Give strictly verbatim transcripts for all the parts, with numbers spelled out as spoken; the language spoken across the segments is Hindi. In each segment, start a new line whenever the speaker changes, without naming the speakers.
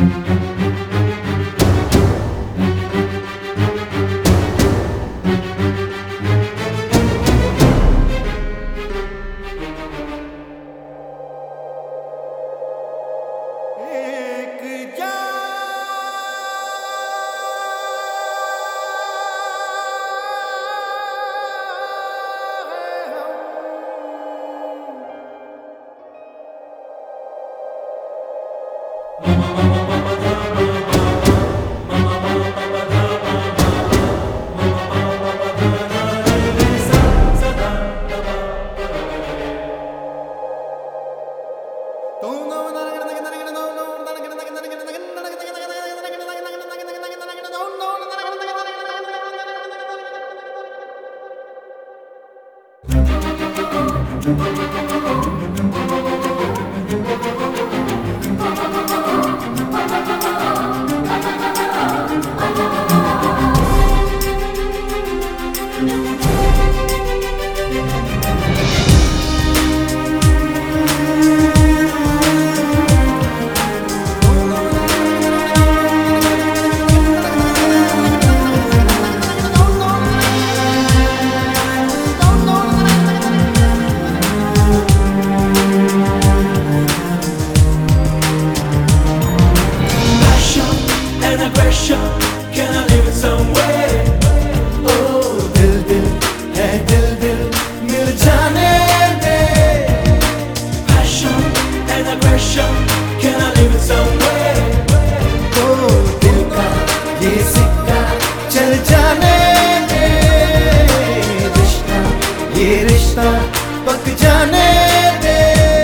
Can I live it somewhere? Oh, दिल दिल है दिल दिल मिल जाने दे. Passion and aggression. Can I live it somewhere? Oh, दिल का ये सिक्का चल जाने दे. रिश्ता ये रिश्ता पक जाने दे.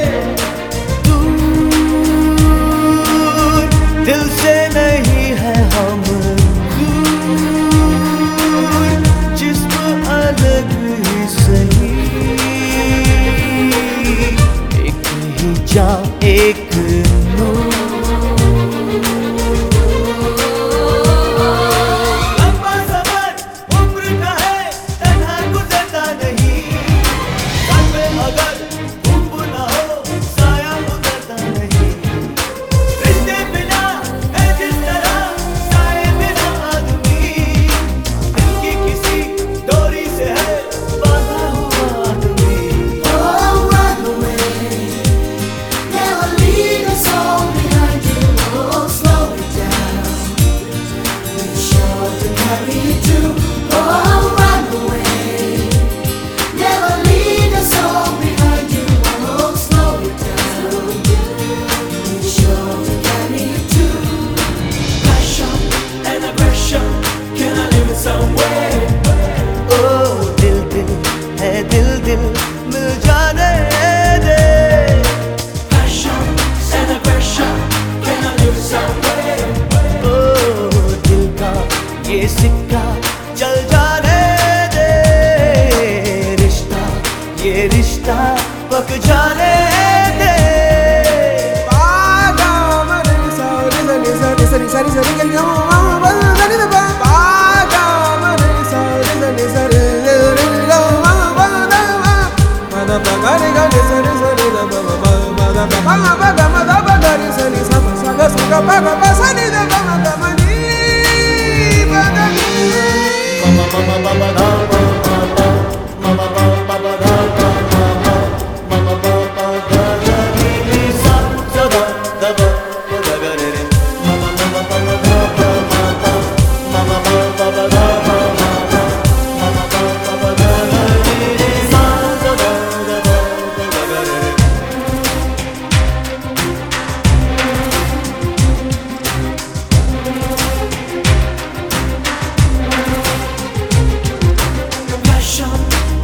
दूर दिल से नहीं है हम जा एक नूर. लंबा सफर उम्र का है तन्हा गुजरता नहीं. साथ में अगर धूप ना हो साया उतरता नहीं. रिश्ते बिना है जिस तरह साए बिना आदमी. दिल की किसी डोरी से है बांधा हुआ आदमी. दिल दिल मिल जाने दे. Passion and aggression. Can I live somewhere? Oh, दिल का ये सिक्का चल जाने दे. रिश्ता ये रिश्ता पक जाने दे.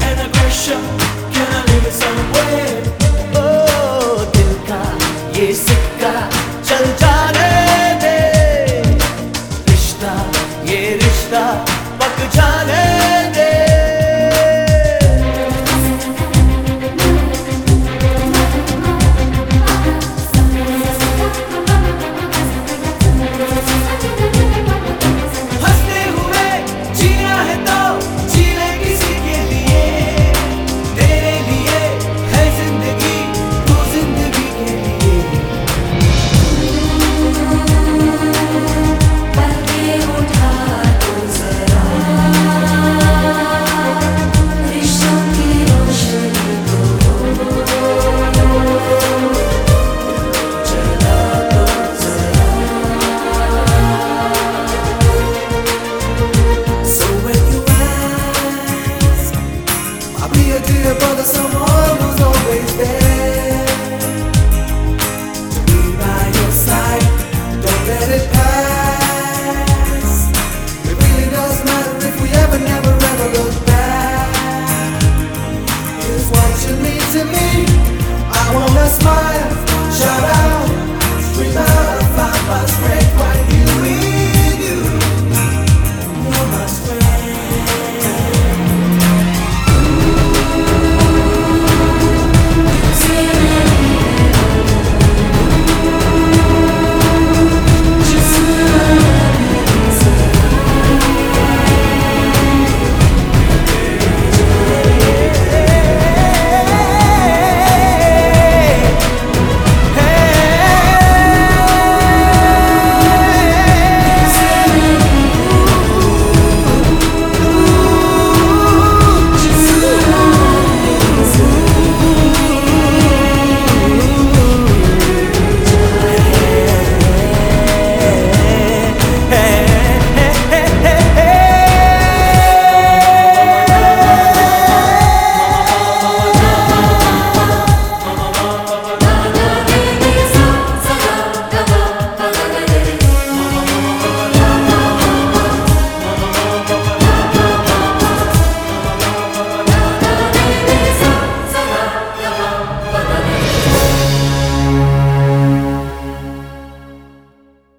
Can I live it somewhere? Oh, दिल का ये